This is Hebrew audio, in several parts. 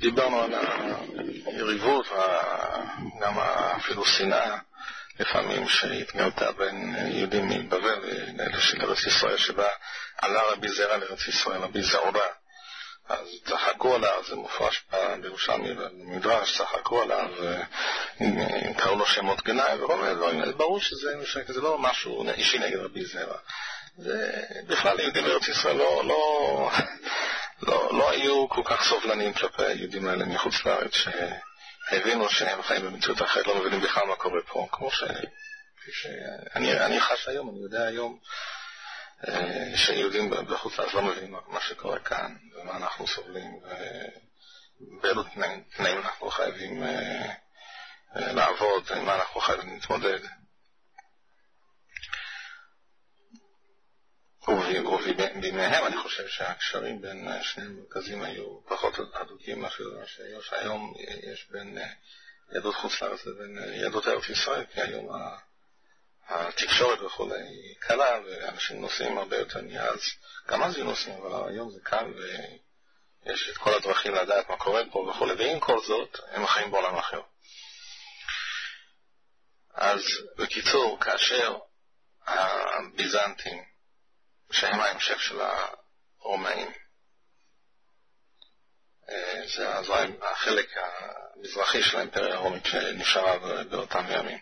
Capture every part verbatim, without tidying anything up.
דיברנו על היריבות, גם אפילו שנאה, לפעמים שהתגלתה בין יהודים מבבל לאלה של ארץ ישראל, שבה עלה רבי זרע לארץ ישראל, רבי זעורה. אז צחקו עליו, זה מופרש בירושלמי במדרש, צחקו עליו, קראו לו שמות גנאי וכל מיני דברים. ברור שזה, שזה לא משהו אישי נגד רבי זרע. זה בכלל יהודים בארץ ישראל לא, לא, לא, לא היו כל כך סובלניים כלפי היהודים האלה מחוץ לארץ, שהבינו שהם חיים במציאות אחרת, לא מבינים בכלל מה קורה פה, כמו ש... שאני, אני חש היום, אני יודע היום, שיהודים בחוץ לארץ לא מבינים מה שקורה כאן, ומה אנחנו סובלים, ובאילו תנאים, תנאים אנחנו חייבים לעבוד, ומה אנחנו חייבים להתמודד. ובימיהם אני חושב שהקשרים בין שני המרכזים היו פחות הדוקים אפילו מה שיש היום, יש בין יהדות חוץ לארץ לבין יהדות ארץ ישראל, כי היום התקשורת וכו' היא קלה, ואנשים נוסעים הרבה יותר מאז, גם אז היו נוסעים, אבל היום זה קל ויש את כל הדרכים לדעת מה קורה פה וכו', ועם כל זאת הם חיים בעולם אחר. אז בקיצור, כאשר הביזנטים שהם ההמשך של הרומאים, זה החלק המזרחי של האימפריה הרומית שנשארה באותם ימים.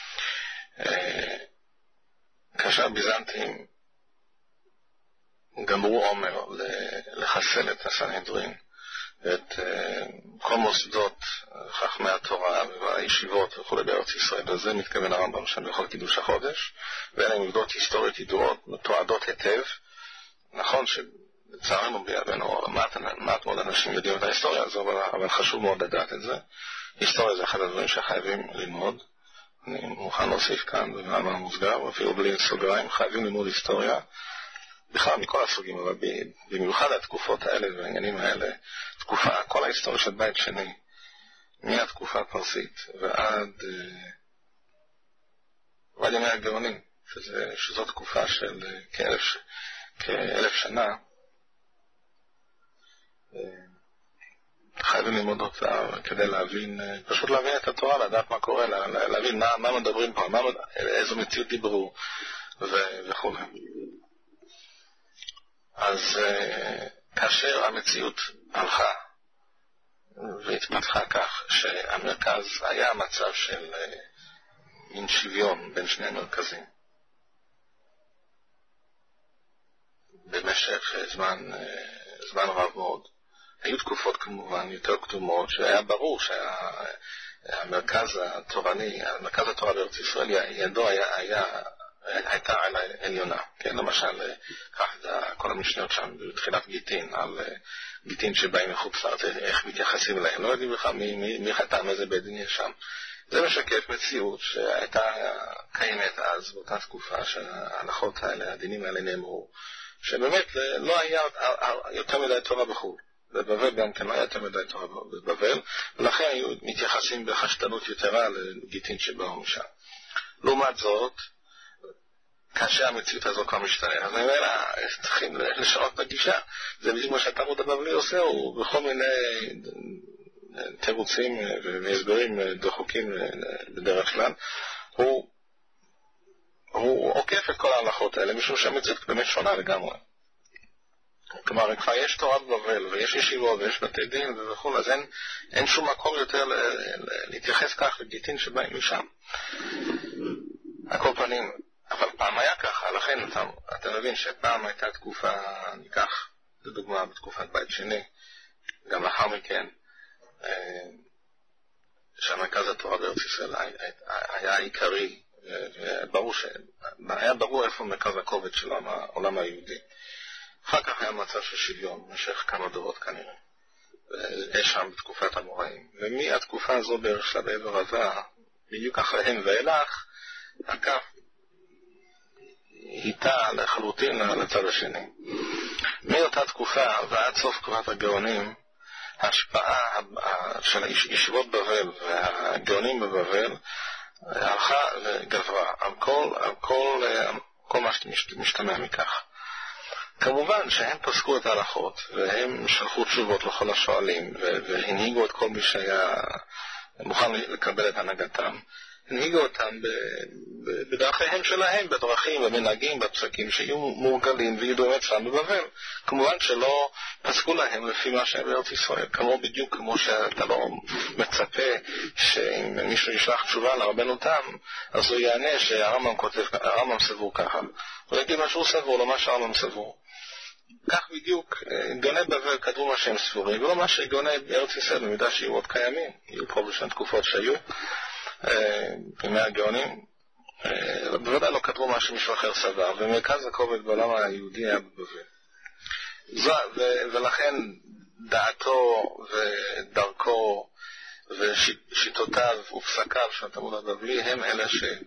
כאשר הביזנטים גמרו עומר לחסל את הסנהדרין ואת כל מוסדות חכמי התורה והישיבות וכו' בארץ ישראל, וזה מתכוון הרמב"ם שם בכל קידוש החודש, ואלה עובדות היסטוריות ידועות, מתועדות היטב. נכון שלצערנו בימינו מעט מאוד אנשים יודעים את ההיסטוריה הזו, אבל חשוב מאוד לדעת את זה. היסטוריה זה אחד הדברים שחייבים ללמוד. אני מוכן להוסיף כאן במאמר מוסגר, אפילו בלי סוגריים, חייבים ללמוד היסטוריה בכלל מכל הסוגים, אבל במיוחד התקופות האלה והעניינים האלה, תקופה, כל ההיסטוריה של בית שני, מהתקופה הפרסית ועד ועד ימי הגאונים, שזה, שזו תקופה של כאלף, כאלף שנה, חייבים ללמוד אותה כדי להבין, פשוט להבין את התורה, לדעת מה קורה, להבין מה, מה מדברים פה, מה, איזו מציאות דיברו וכו'. אז כאשר המציאות הלכה והתפתחה כך שהמרכז היה מצב של מין שוויון בין שני מרכזים במשך זמן, זמן רב מאוד, היו תקופות כמובן יותר קדומות שהיה ברור שהמרכז התורני, המרכז התורה בארץ ישראל, ידו היה, היה הייתה על העליונה, כן, למשל, כך זה כל המשניות שם בתחילת גיטין, על גיטין שבאים מחוץ לארץ, איך מתייחסים אליהם, לא יודעים לך מי, מי, מי חתם איזה בית דין יש שם. זה משקף מציאות שהייתה קיימת אז באותה תקופה שההלכות האלה, הדינים האלה נאמרו, שבאמת לא היה יותר מדי תורה בחו"ל. בבבל גם כן לא היה יותר מדי תורה בבבל, ולכן היו מתייחסים בחשדנות יתרה לגיטין שבאו משם. לעומת זאת, כאשר המציאות הזו כבר משתנה, אז אני אומר, צריכים לשנות את הגישה. זה בדיוק מה שהתלמוד הבבלי עושה, הוא בכל מיני תירוצים והסברים דחוקים בדרך כלל, הוא, הוא עוקף את כל ההלכות האלה, משום שהמציאות באמת שונה לגמרי. כלומר, כבר יש תורה בבבל, ויש ישיבות, ויש בתי דין וכו', אז אין, אין שום מקום יותר להתייחס כך לגיטין שבאים משם. על כל פנים, אבל פעם היה ככה, לכן אתה, אתה מבין שפעם הייתה תקופה, ניקח, לדוגמה, בתקופת בית שני, גם לאחר מכן, שהמרכז התורה בארץ ישראל היה עיקרי, וברור ש... היה ברור איפה מרכז הכובד של העולם היהודי. אחר כך היה מצב של שוויון, במשך כמה דורות כנראה, יש שם בתקופת המוראים, ומהתקופה הזו בערך של בעבר עבר, בדיוק אחריהם ואילך, הקו איתה לחלוטין לצד השני. מאותה תקופה ועד סוף תקופת הגאונים, ההשפעה של ישיבות בבל והגאונים בבבל הלכה וגברה על כל, על כל, כל מה שמשתמע מכך. כמובן שהם פסקו את ההלכות, והם שלחו תשובות לכל השואלים, והנהיגו את כל מי שהיה מוכן לקבל את הנהגתם. הנהיגו אותם בדרכיהם שלהם, בדרכים, במנהגים, בפסקים, שיהיו מורגלים וידועים אצלם בבבל. כמובן שלא פסקו להם לפי מה שהיה בארץ ישראל, כמו בדיוק כמו שאתה לא מצפה שאם מישהו ישלח תשובה לרבנו תם, אז הוא יענה שהרמב"ם כותב, הרמב"ם סבור ככה. הוא יגיד מה שהוא סבור, לא מה שהרמב"ם סבור. כך בדיוק גאוני בבל כתבו מה שהם סבורים, ולא מה שגאוני בארץ ישראל, במידה שיהיו עוד קיימים, יהיו פה בשני תקופות שהיו. בימי הגאונים, בוודאי לא כתבו מה שמישהו אחר סבר, ומרכז הכובד בעולם היהודי היה בבבל. ולכן דעתו ודרכו ושיטותיו ופסקיו של התלמוד הבבלי הם אלה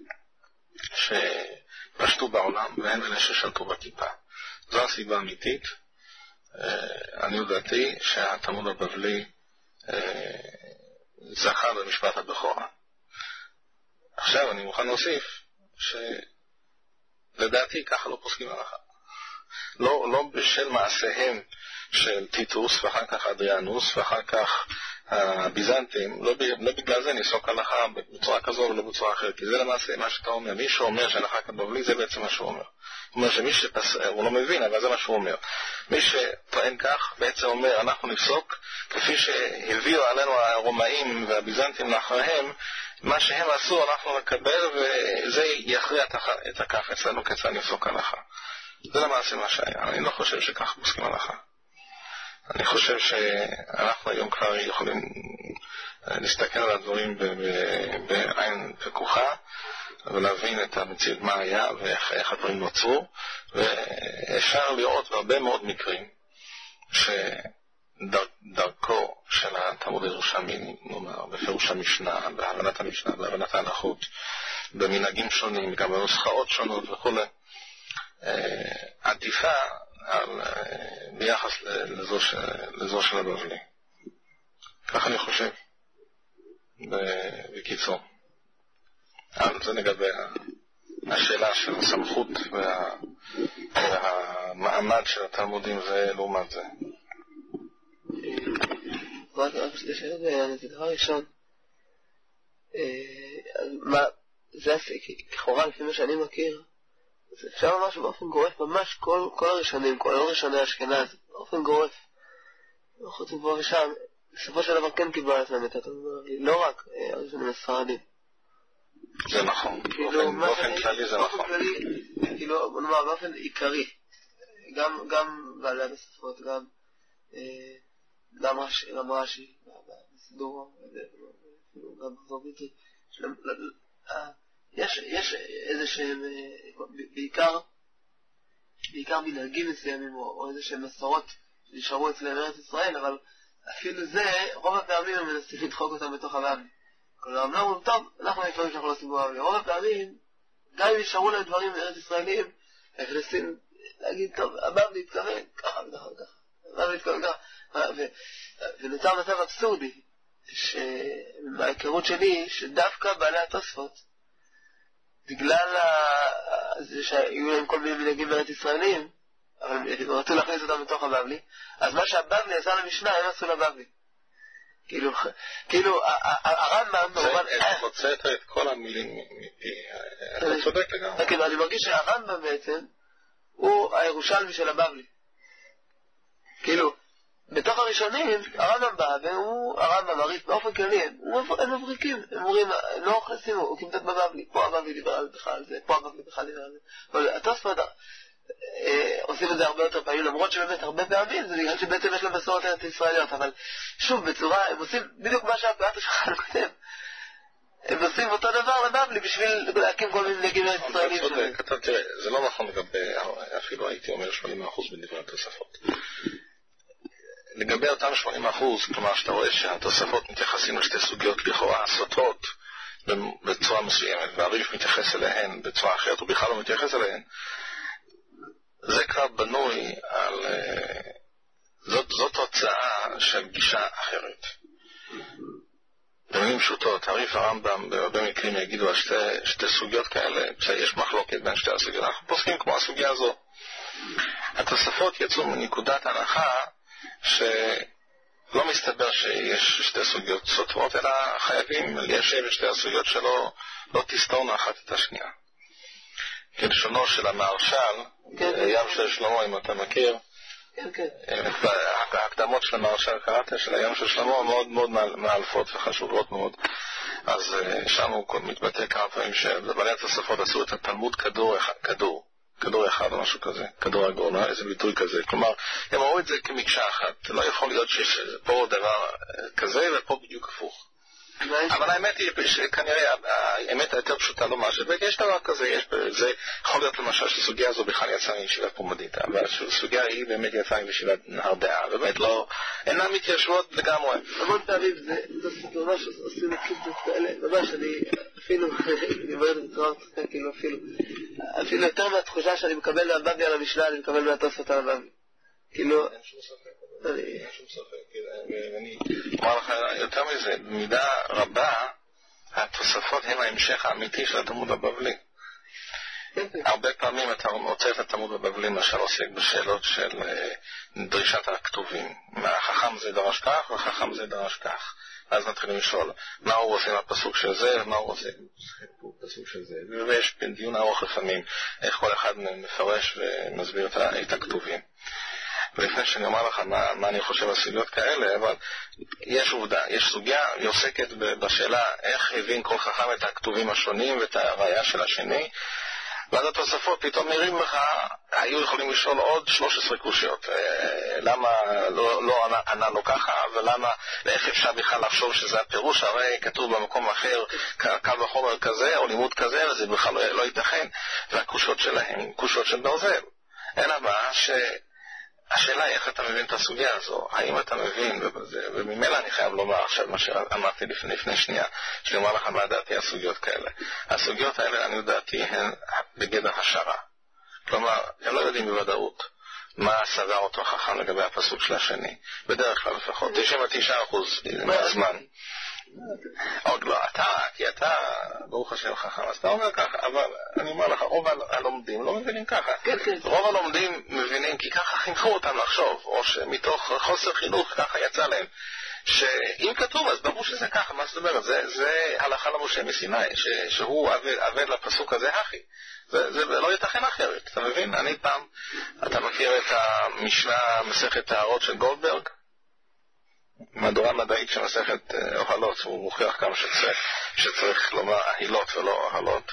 שפשטו בעולם, והם אלה ששלטו בכיפה. זו הסיבה האמיתית. אני יודעתי שהתלמוד הבבלי זכה במשפט הבכורה. עכשיו אני מוכן להוסיף שלדעתי ככה לא פוסקים הלכה. לא, לא בשל מעשיהם של טיטוס ואחר כך אדריאנוס ואחר כך הביזנטים, לא, לא בגלל זה ניסוק הלכה בצורה כזו ולא בצורה אחרת, כי זה למעשה מה שאתה אומר. מי שאומר שהלכה כבבלי זה בעצם מה שהוא אומר. הוא אומר שמי שפס... הוא לא מבין, אבל זה מה שהוא אומר. מי שטוען כך בעצם אומר אנחנו נפסוק כפי שהביאו עלינו הרומאים והביזנטים לאחריהם, מה שהם עשו אנחנו נקבל, וזה יכריע את הכף אצלנו כיצד נפסוק הלכה. זה למעשה מה שהיה. אני לא חושב שכך פוסקים הלכה. אני חושב שאנחנו היום כבר יכולים להסתכל על הדברים בעין פקוחה ולהבין את המציאות מה היה ואיך הדברים נוצרו, ואפשר לראות בהרבה מאוד מקרים שדרכו של התלמוד הירושלמי, נאמר, בפירוש המשנה, בהבנת המשנה, בהבנת ההלכות, במנהגים שונים, גם בנוסחאות שונות וכו', עדיפה על, ביחס לזו, לזו של הבבלי. כך אני חושב, בקיצור. אבל זה לגבי השאלה של הסמכות וה, והמעמד של התלמודים זה לעומת זה. רק שתי שאלות בעניין, זה דבר ראשון. מה, זה ככאורה לפי מה שאני מכיר, אז אפשר ממש באופן גורף, ממש כל, כל הראשונים, כל הראשוני האשכנז, באופן גורף, חוץ מפה ושם, בסופו של דבר כן קיבלה את האמת, אתה אומר לי, לא רק הראשונים הספרדים. זה נכון, באופן כללי זה נכון. כאילו, בוא נאמר, באופן עיקרי, גם בעלי המספרות, גם גם רש"י, בסידור, גם בחזורביטי, יש איזה שהם, בעיקר, בעיקר מנהגים מסוימים, או איזה שהם מסורות שנשארו אצלם ארץ ישראל, אבל אפילו זה, רוב הפעמים הם מנסים לדחוק אותם בתוך הבבלי. כלומר, הם לא אומרים, טוב, אנחנו נפעמים שאנחנו לא עושים בבבלי. רוב הפעמים, גם אם נשארו להם דברים ארץ ישראלים, הם מנסים להגיד, טוב, הבבלי התכוון, ככה וככה וככה. הבבלי התכוון ככה. ונוצר מצב אבסורדי, שמההיכרות שלי, שדווקא בעלי התוספות, בגלל זה שהיו להם כל מיני מנהגים בארץ ישראלים, אבל הם רצו להכניס אותם בתוך הבבלי, אז מה שהבבלי עשה למשנה, הם עשו לבבלי. כאילו, כאילו, הרמב"ם... אתה הוצאת את כל המילים מפי... אתה צודק לגמרי. כאילו, אני מרגיש שהרמב"ם בעצם הוא הירושלמי של הבבלי. כאילו, בתוך הראשונים, הרמב"ם בא, והוא, הרמב"ם מריף באופן כללי, הם מבריקים, הם אומרים, לא אוכלסים, הוא כמתת בבבלי, פה הבבלי דיבר על בכלל זה, פה הבבלי בכלל דיבר על זה. אבל התוספות עושים את זה הרבה יותר פעמים, למרות שבאמת הרבה פעמים, זה בגלל שבעצם יש להם מסורת ארץ ישראליות, אבל שוב, בצורה, הם עושים בדיוק מה שהפעט השולחן כותב. הם עושים אותו דבר לבבלי בשביל להקים כל מיני נהגים ארץ ישראלים. תראה, זה לא נכון לגבי, אפילו הייתי אומר שמונים אחוז בדברי התוספות. לגבי אותם שמונים אחוז, כלומר שאתה רואה שהתוספות מתייחסים לשתי סוגיות לכאורה סותרות בצורה מסוימת, והריף מתייחס אליהן בצורה אחרת, הוא בכלל לא מתייחס אליהן, זה כבר בנוי על... זאת, זאת תוצאה של גישה אחרת. במילים פשוטות, הריף הרמב"ם בהרבה מקרים יגידו על שתי, שתי סוגיות כאלה, יש מחלוקת בין שתי הסוגיות, אנחנו פוסקים כמו הסוגיה הזו. התוספות יצאו מנקודת הנחה שלא מסתבר שיש שתי סוגיות סותרות, אלא חייבים ליישב את שתי הסוגיות שלא לא תסתורנה אחת את השנייה. כלשונו של המהרש"ל, ים של שלמה, אם אתה מכיר, כן, כן. ההקדמות של המהרש"ל קראת, של הים של שלמה, מאוד מאוד מאלפות וחשובות מאוד. אז שם הוא מתבטא כמה פעמים שבעלי התוספות עשו את התלמוד כדור אחד, כדור, כדור אחד או משהו כזה, כדור עגול, איזה ביטוי כזה. כלומר, הם ראו את זה כמקשה אחת. לא יכול להיות שיש פה דבר כזה ופה בדיוק הפוך. אבל האמת היא שכנראה האמת היותר פשוטה לומר שיש דבר כזה, יש בזה, יכול להיות למשל שסוגיה הזו בכלל יצאה מישיבת פומדיתא, אבל הסוגיה היא באמת יצאה מישיבת נהר דעה, באמת לא, אינן מתיישבות לגמרי. המון פעמים זה ממש עושים את כאלה, ממש אני אפילו, אני אומר את זה בצורה מצחיקה, כאילו אפילו, אפילו יותר מהתחושה שאני מקבל מהבבלי על המשנה, אני מקבל מהתוספות על הבבלי. כאילו, אין שום ספק, אין שום ספק, ואני אומר לך יותר מזה, במידה רבה התוספות הן ההמשך האמיתי של התלמוד הבבלי. הרבה פעמים אתה מוצא את התלמוד הבבלי למשל עוסק בשאלות של דרישת הכתובים, החכם זה דרש כך והחכם זה דרש כך, אז מתחילים לשאול מה הוא עושה עם הפסוק של זה ומה הוא עושה עם הפסוק של זה, ויש דיון ארוך לפעמים איך כל אחד מפרש ומסביר את הכתובים. ולפני שאני אומר לך מה, מה אני חושב על סוגיות כאלה, אבל יש עובדה, יש סוגיה, היא עוסקת בשאלה איך הבין כל חכם את הכתובים השונים ואת הראייה של השני, ואז התוספות פתאום נראים לך, היו יכולים לשאול עוד שלוש עשרה קושיות, למה לא, לא ענה, ענה לו ככה, ולמה, ואיך אפשר בכלל לחשוב שזה הפירוש, הרי כתוב במקום אחר, קל וחומר כזה, או לימוד כזה, וזה בכלל לא, לא ייתכן, והקושיות שלהם, קושיות של ברזל. אלא מה, ש... השאלה היא איך אתה מבין את הסוגיה הזו, האם אתה מבין, וממילא אני חייב לומר עכשיו מה שאמרתי לפני, לפני שנייה, שאני אומר לך מה דעתי הסוגיות כאלה. הסוגיות האלה, אני דעתי, הן בגדר השערה. כלומר, הם לא יודעים בוודאות מה סבר אותו חכם לגבי הפסוק של השני. בדרך כלל לפחות, תשעים ותשעה אחוז מהזמן. עוד לא, אתה, כי אתה, ברוך השם חכם, אז אתה אומר ככה, אבל אני אומר לך, רוב הלומדים לא מבינים ככה. רוב הלומדים מבינים כי ככה חינכו אותם לחשוב, או שמתוך חוסר חינוך ככה יצא להם, שאם כתוב אז ברור שזה ככה, מה זאת אומרת? זה, זה הלכה למשה מסיני, שהוא עבד לפסוק הזה הכי. זה, זה לא ייתכן אחרת, אתה מבין? אני פעם, אתה מכיר את המשנה מסכת הערות של גולדברג? מהדורה מדעית של מסכת אוהלות, הוא מוכיח כמה שצריך, שצריך לומר אהילות ולא אוהלות,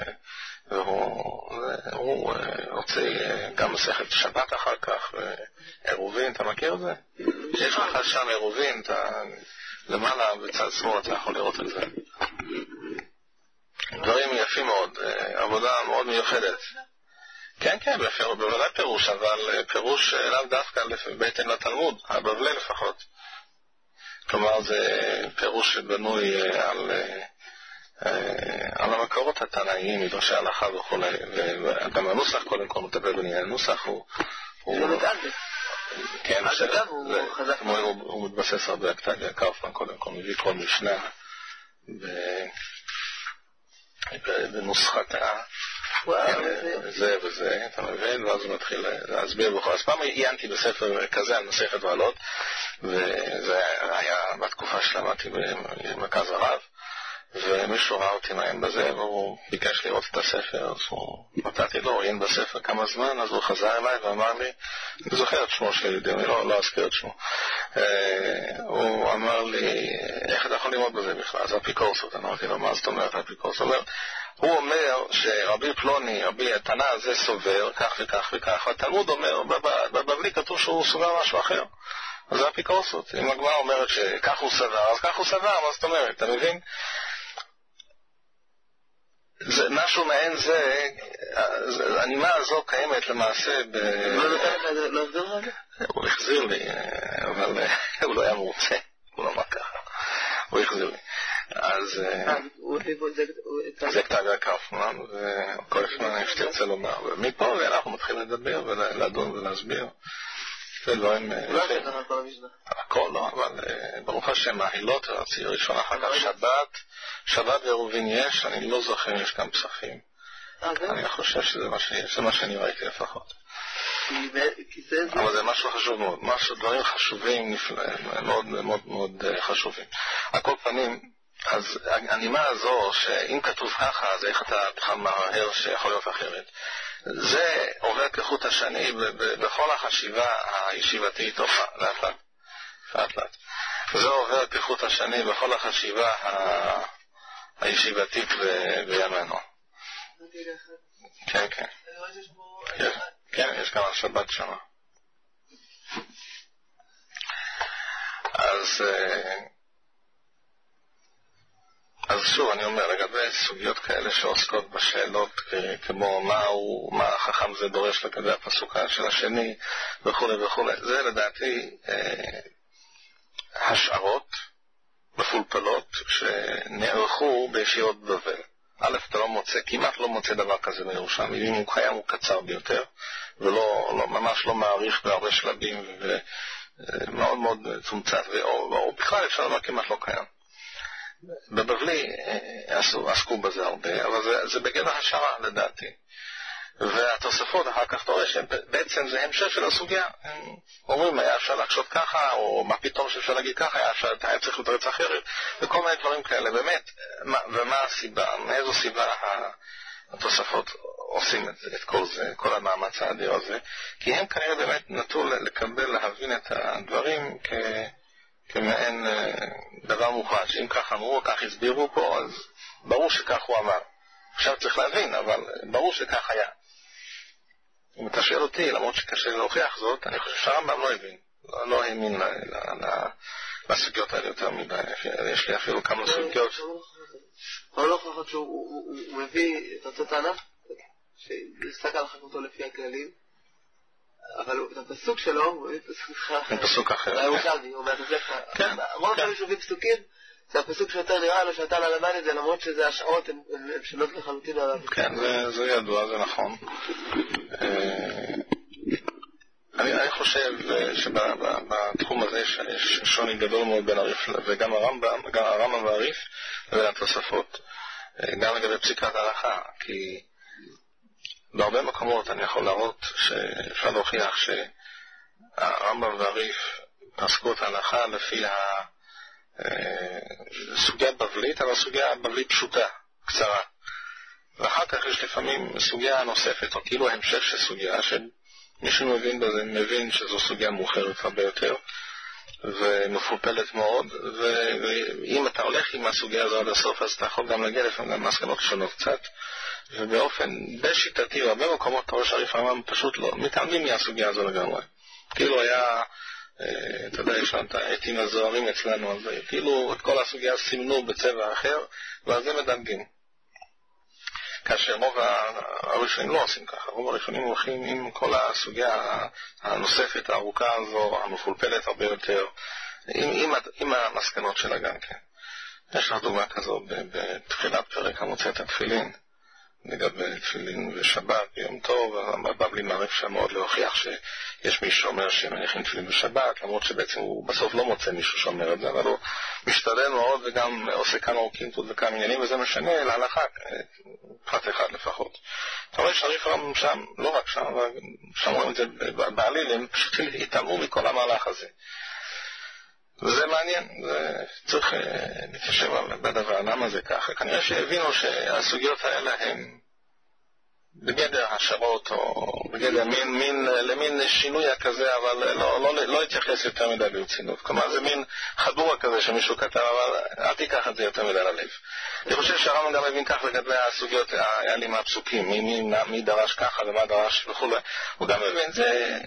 והוא רוצה גם מסכת שבת אחר כך, ועירובין, אתה מכיר את זה? יש לך שם עירובין, למעלה בצד שמאל אתה יכול לראות את זה. דברים יפים מאוד, עבודה מאוד מיוחדת. כן, כן, בוודאי פירוש, אבל פירוש לאו דווקא בטן לתלמוד, הבבלי לפחות. כלומר זה פירוש שבנוי על, על המקורות התנאיים, מדרשי ההלכה וכו', וגם הנוסח קודם כל מטפל בעניין הנוסח הוא... זה מתעלת. כן, הוא מתבסס הרבה אקטגיה קאופמן קודם כל, מביא כל משנה בנוסחת זה וזה, אתה מבין? ואז הוא מתחיל להסביר בכל. אז פעם עיינתי בספר כזה על מסכת אוהלות, וזה היה בתקופה שלמדתי במרכז הרב, ומישהו ראה אותי מעיין בזה, והוא ביקש לראות את הספר, אז הוא נתתי לו, עיין בספר כמה זמן, אז הוא חזר אליי ואמר לי, אני זוכר את שמו של ידידי, אני לא, לא אזכיר את שמו, הוא אמר לי, איך אתה יכול ללמוד בזה בכלל? אז אפיקורסות, אמרתי לו, מה זאת אומרת אפיקורסות? הוא אומר, הוא אומר שרבי פלוני, רבי התנא הזה סובר, כך וכך וכך, והתלמוד אומר, בבבלי כתוב שהוא סובר משהו אחר. אז זה אפיקורסות. אם הגמרא אומרת שכך הוא סבר, אז כך הוא סבר, מה זאת אומרת? אתה מבין? זה, משהו מעין זה, הנימה הזו קיימת למעשה ב... לא החזיר לך? הוא החזיר לי, אבל הוא לא היה מרוצה, הוא לא אמר ככה. הוא החזיר לי. אז זה כתב קאופמן, וכל הזמן יש תרצה לומר. ומפה ואנחנו מתחילים לדבר ולדון ולהסביר. זה דברים... הכל לא, אבל ברוך השם, ההילות והציור ראשון אחר כך שבת, שבת ועירובין יש, אני לא זוכר אם יש גם פסחים. אני חושב שזה מה שיש, זה מה שאני ראיתי לפחות. כי זה זה... אבל זה משהו חשוב מאוד, משהו, דברים חשובים, מאוד מאוד מאוד חשובים. על כל פנים, אז הנימה הזו, שאם כתוב ככה, אז איך אתה בכלל מהר שיכול להיות אחרת? זה עובר כחוט השני בכל החשיבה הישיבתית, לאט לאט, לאט לאט. זה עובר כחוט השני בכל החשיבה הישיבתית בימינו. כן, כן. כן, יש גם השבת שמה. אז אז שוב אני אומר, לגבי סוגיות כאלה שעוסקות בשאלות כמו מהו, מה החכם זה דורש לגבי הפסוק של השני וכו' וכו', זה לדעתי השערות מפולפלות שנערכו בישיבות בבל. א', אתה לא מוצא, כמעט לא מוצא דבר כזה בירושלים, אם הוא קיים הוא קצר ביותר, ולא, לא, ממש לא מעריך בהרבה שלבים, ומאוד מאוד צומצת, או בכלל אפשר לומר כמעט לא קיים. בבבלי עשו, עסקו בזה הרבה, אבל זה, זה בגדר השערה לדעתי. והתוספות אחר כך תורא שבעצם זה המשך של הסוגיה. הם אומרים, היה אפשר להקשות ככה, או מה פתאום שאפשר להגיד ככה, היה, אפשר, היה צריך לתרץ אחרת, וכל מיני דברים כאלה. באמת, מה, ומה הסיבה, מאיזו סיבה התוספות עושים את, את כל זה, כל המאמץ האדיר הזה? כי הם כנראה באמת נטו לקבל, להבין את הדברים כ, כמעין דבר מוחלט, שאם ככה אמרו, כך הסבירו פה, אז ברור שכך הוא אמר. עכשיו צריך להבין, אבל ברור שכך היה. אם אתה שואל אותי, למרות שקשה להוכיח זאת, אני חושב שהרמב"ם לא הבין, לא, לא האמין לסוגיות האלה יותר מדי. יש לי אפילו כמה סוגיות. אבל לא חושב שהוא מביא את אותו טענה, שנסתכל על חכמתו לפי הכללים, אבל את הפסוק שלו, הוא מביא פסוק אחר. הירושלמי, הוא אומר את זה. רוב פעמים שהוא מביא פסוקים, זה הפסוק שיותר נראה לו שאתה לא למד את זה, למרות שזה השעות הן שונות לחלוטין עליו. כן, זה ידוע, זה נכון. אני חושב שבתחום הזה יש שוני גדול מאוד בין הריף, וגם הרמב"ם והריף לבין התוספות, גם לגבי פסיקת ההלכה, כי בהרבה מקומות אני יכול להראות שאפשר להוכיח שהרמב"ם והריף עסקו את ההלכה לפי ה... סוגיה בבלית, אבל סוגיה בבלית פשוטה, קצרה. ואחר כך יש לפעמים סוגיה נוספת, או כאילו המשך של סוגיה, שמישהו מבין בזה, מבין שזו סוגיה מאוחרת הרבה יותר, ומפופלת מאוד, ואם אתה הולך עם הסוגיה הזו עד הסוף, אז אתה יכול גם להגיע לפעמים גם מסקנות שונות קצת, ובאופן בשיטתי, הרבה מקומות אתה רואה שהריף הרמב"ם פשוט לא, מתעלמים מהסוגיה הזו לגמרי. כאילו היה... אתה יודע, יש לנו את העטים הזוהרים אצלנו, אז כאילו את כל הסוגיה סימנו בצבע אחר, ואז זה מדלגים. כאשר רוב הראשונים לא עושים ככה, רוב הראשונים הולכים עם כל הסוגיה הנוספת, הארוכה הזו, המפולפלת הרבה יותר, עם, עם, עם המסקנות שלה גם כן. יש לך דוגמה כזו בתחילת פרק המוצאת התפילין, לגבי תפילין ושבת ביום טוב, הבבלי מעריך שם מאוד להוכיח שיש מישהו שאומר שמניחים תפילין בשבת, למרות שבעצם הוא בסוף לא מוצא מישהו שאומר את זה, אבל הוא משתדל מאוד וגם עושה כמה עורקים וכמה עניינים, וזה משנה להלכה, פרט אחד לפחות. אתה רואה שהריף הרמב"ם שם, לא רק שם, אבל שם רואים את זה בעליל, הם פשוט התעלמו מכל המהלך הזה. וזה מעניין, זה צריך להתיישב על בדבר, למה זה ככה? כנראה שהבינו שהסוגיות האלה הן בגדר השערות, או בגדר מין, מין, למין שינוי כזה, אבל לא, לא, לא התייחס יותר מדי ברצינות. כלומר, זה מין חדורה כזה שמישהו כתב, אבל אל תיקח את זה יותר מדי ללב. אני חושב שהרמב"ם גם מבין כך לגבי הסוגיות, היה לי מהפסוקים, מי, מי, מי דרש ככה ומה דרש וכו'. הוא גם מבין, זה...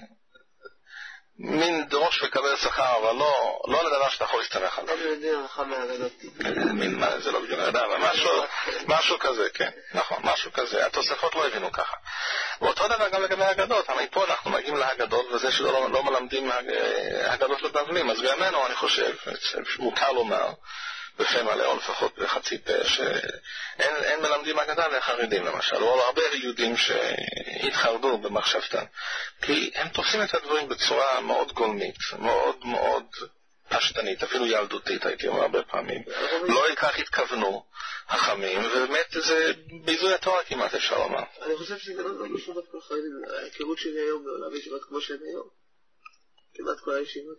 מין דרוש וקבל שכר, אבל לא, לא לדבר שאתה יכול להסתמך עליו. לא יודעים, לך מהגדות. מין מה, זה לא בדיוק אדם, אבל משהו, משהו כזה, כן, נכון, משהו כזה. התוספות לא הבינו ככה. ואותו דבר גם לגבי הגדות, אבל פה אנחנו מגיעים להגדות, וזה שלא לא מלמדים הגדות לבבלים, אז בימינו אני חושב, מוכר לומר, בפה מלא, או לפחות בחצי פה, שאין אין מלמדים אגדה לחרדים למשל, או הרבה יהודים שהתחרדו במחשבתם, כי הם תופסים את הדברים בצורה מאוד גולמית, מאוד מאוד פשטנית, אפילו ילדותית, הייתי אומר הרבה פעמים. לא כך התכוונו החכמים, ובאמת זה ביזוי התורה כמעט אפשר לומר. אני חושב שזה לא קשור דווקא לחרדים, ההיכרות שלי היום בעולם ישיבות כמו שהן היום. כמעט כל הישיבות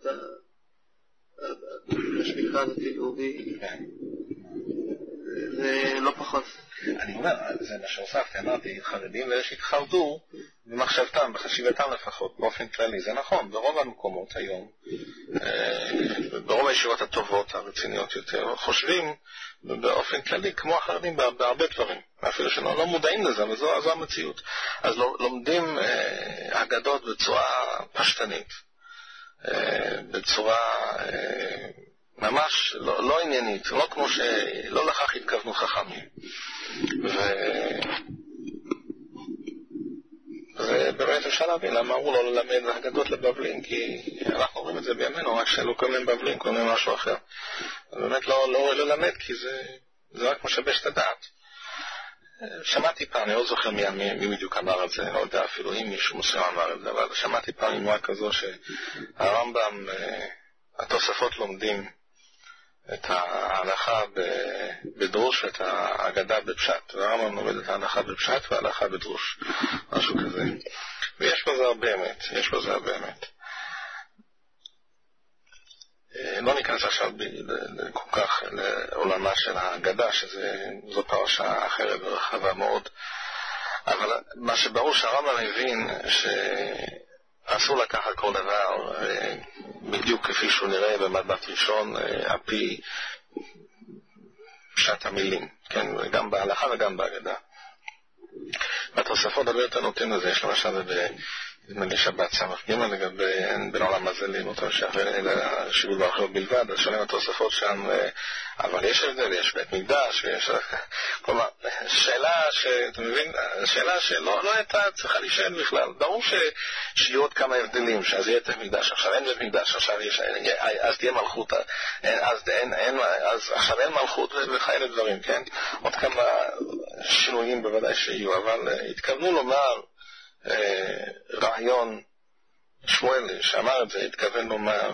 השמיקה הדתי-לאומי, זה לא פחות. אני אומר, זה מה שהוספתי, אמרתי, חרדים ואלה שהתחרדו במחשבתם, בחשיבתם לפחות, באופן כללי, זה נכון, ברוב המקומות היום, ברוב הישיבות הטובות, הרציניות יותר, חושבים באופן כללי, כמו החרדים, בהרבה דברים, אפילו שלא לא מודעים לזה, אבל זו, זו המציאות. אז לומדים אגדות בצורה פשטנית, בצורה ממש לא, לא עניינית, לא כמו שלא לכך התכוונו חכמים. וזה באמת אפשר להבין למה אמרו לו ללמד אגדות לבבלים, כי אנחנו אומרים את זה בימינו, רק שלא קוראים להם בבלים, קוראים להם משהו אחר. באמת לא, לא ללמד, כי זה, זה רק משבש את הדעת. שמעתי פעם, אני לא זוכר מי, מי בדיוק אמר את זה, לא יודע אפילו אם מישהו מסוים אמר את זה, אבל שמעתי פעם אמרה כזו שהרמב"ם, התוספות לומדים את ההלכה בדרוש ואת האגדה בפשט, והרמב"ם לומד את ההלכה בפשט וההלכה בדרוש, משהו כזה. ויש בזה הרבה אמת, יש בזה הרבה אמת. לא ניכנס עכשיו כל כך לעולמה של האגדה, שזו פרשה אחרת ורחבה מאוד, אבל מה שברור שהרמב"ם הבין שאסור לקחת כל דבר בדיוק כפי שהוא נראה במבט ראשון, על פי פשט המילים, כן, גם בהלכה וגם באגדה. והתוספות הרבה יותר נותנים לזה, יש למשל בנדמה שבת סמך ג' לגבי אין בין עולם הזה לאמותו שאחרי שיבול באחרות בלבד, אז שונים התוספות שם, אבל יש הבדל, יש בית מקדש, ויש, כלומר, שאלה שאתה מבין, שאלה שלא לא הייתה צריכה להישאל בכלל. ברור שיהיו עוד כמה הבדלים, שאז יהיה בית מקדש, עכשיו אין בית מקדש, עכשיו יש, אז תהיה מלכות, אז, אין, אין, אז עכשיו אין מלכות וכאלה דברים, כן? עוד כמה שינויים בוודאי שיהיו, אבל התכוונו לומר, רעיון, שמואל שאמר את זה, התכוון לומר,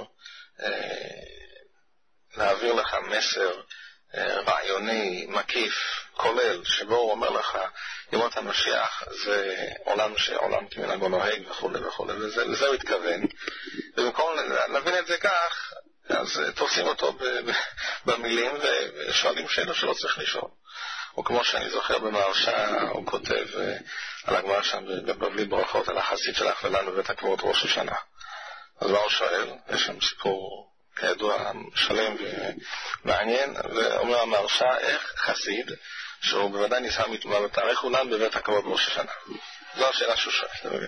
להעביר לך מסר רעיוני, מקיף, כולל, שבו הוא אומר לך, ימות המשיח זה עולם שעולם כמנהגו נוהג וכו' וכו', ולזה הוא התכוון. ובמקום להבין את זה כך, אז תופסים אותו במילים ושואלים שאלה שלא צריך לשאול. או כמו שאני זוכר במהרש"א, הוא כותב על הגמרא שם בבבלי ברכות, על החסיד של הכוונה בבית הקברות ראש השנה. אז מה הוא שואל? יש שם סיפור כידוע שלם ומעניין, ואומר המהרש"א, איך חסיד, שהוא בוודאי ניסה מתאמה בתאריך אולן בבית הקברות ראש השנה. זו השאלה שהוא שואל.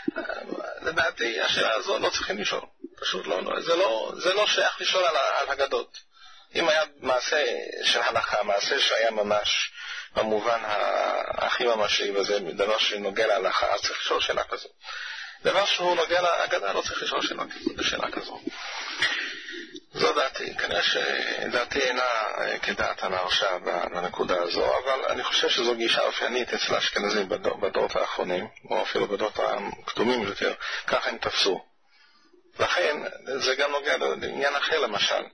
לדעתי, השאלה הזו לא צריכים לשאול. פשוט לא, זה לא, זה לא שייך לשאול על, על הגדות. אם היה מעשה של הלכה, מעשה שהיה ממש במובן הכי ממשי, וזה דבר שנוגע להלכה, אז צריך לשאול שאלה כזו. דבר שהוא נוגע להגדה, לא צריך לשאול שאלה כזו, שאלה כזו. זו דעתי, כנראה שדעתי אינה כדעת המהרש"א בנקודה הזו, אבל אני חושב שזו גישה אופיינית אצל האשכנזים בדור, בדורות האחרונים, או אפילו בדורות הקדומים יותר, ככה הם תפסו. לכן, זה גם נוגע לעניין אחר למשל.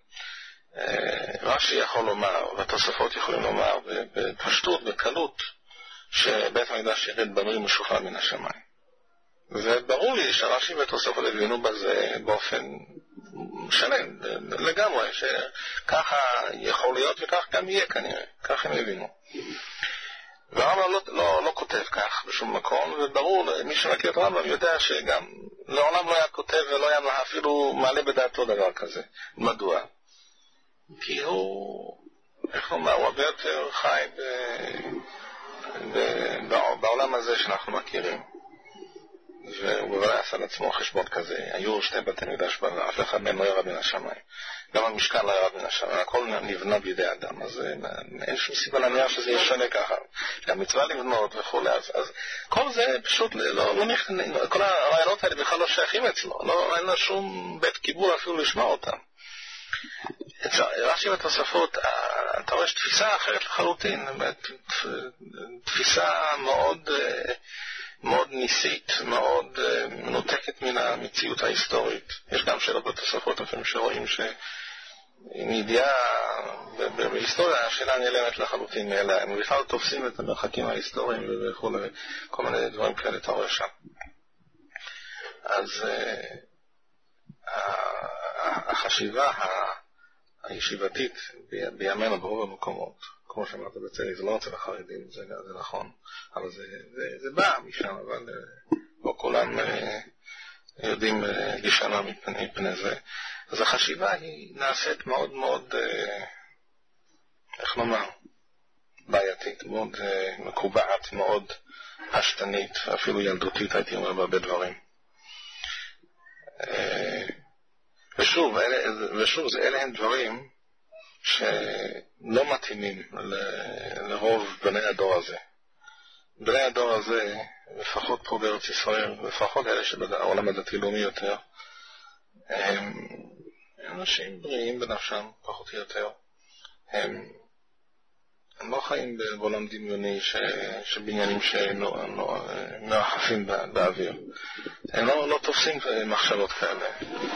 רש"י יכול לומר, והתוספות יכולים לומר בפשטות, בקלות, שבית המקדש ירד בנוי משוחרר מן השמיים. וברור לי שרש"י והתוספות הבינו בזה באופן שלם, לגמרי, שככה יכול להיות וכך גם יהיה כנראה, כך הם הבינו. והרמב"ם לא, לא, לא כותב כך בשום מקום, וברור, מי שמכיר את הרמב"ם יודע שגם לעולם לא היה כותב ולא היה אפילו מעלה בדעתו דבר כזה. מדוע? כי הוא, איך נאמר, הוא הרבה יותר חי ב, ב, ב, בעולם הזה שאנחנו מכירים. והוא בוודאי עשה לעצמו חשבון כזה. היו שתי בתי מקדש, אף אחד מהם לא ירד מן השמיים. גם המשכן לא ירד מן השמיים. הכל נבנה בידי אדם. אז אין שום סיבה להניח שזה יהיה שונה ככה. שהמצווה לבנות וכו'. אז, אז כל זה פשוט לא, לא נכנס, כל הרעיונות האלה בכלל לא שייכים אצלו. לא, אין לו שום בית קיבול אפילו לשמוע אותם. רש"י בתוספות, אתה רואה תפיסה אחרת לחלוטין, תפיסה מאוד מאוד ניסית, מאוד מנותקת מן המציאות ההיסטורית. יש גם שאלות בתוספות, אפילו שרואים עם ידיעה, בהיסטוריה השאלה נעלמת לחלוטין מאליה, הם בכלל תופסים את המרחקים ההיסטוריים וכו' כל מיני דברים כאלה אתה רואה שם. אז החשיבה הישיבתית בימינו ברוב המקומות, כמו שאמרת בצרי, זה לא רוצה לחרדים, זה, זה נכון, אבל זה, זה, זה בא משם, אבל לא כולם יודעים להישמע מפני, מפני זה. אז החשיבה היא נעשית מאוד מאוד, איך נאמר, בעייתית, מאוד מקובעת, מאוד פשטנית, אפילו ילדותית הייתי אומר בהרבה דברים. ושוב, אלה, ושוב, זה אלה הם דברים שלא מתאימים ל, לרוב בני הדור הזה. בני הדור הזה, לפחות פה בארץ ישראל, לפחות אלה שבעולם הדתי-לאומי יותר, הם אנשים בריאים בנפשם, פחות או יותר. הם, הם לא חיים בעולם דמיוני ש, שבניינים שמרחפים באוויר. הם לא, לא תופסים מחשבות כאלה.